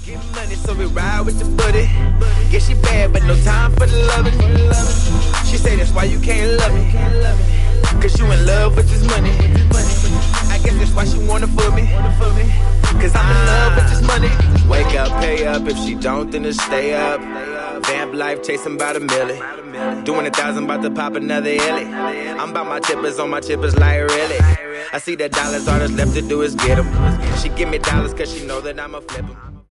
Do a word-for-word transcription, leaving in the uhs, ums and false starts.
Get money, so we ride with the buddy. Yeah, she bad, but no time for the loving. She say that's why you can't love me, cause you in love with this money. I guess that's why she wanna for me, cause I'm in love with this money. Wake up, pay up, if she don't, then just stay up. Vamp life, chasing by the milli. Doing a thousand, about to pop another illy. I'm about my tippers, on my tippers like really. I see the dollars, all that's left to do is get them. She give me dollars cause she know that I'ma flip them.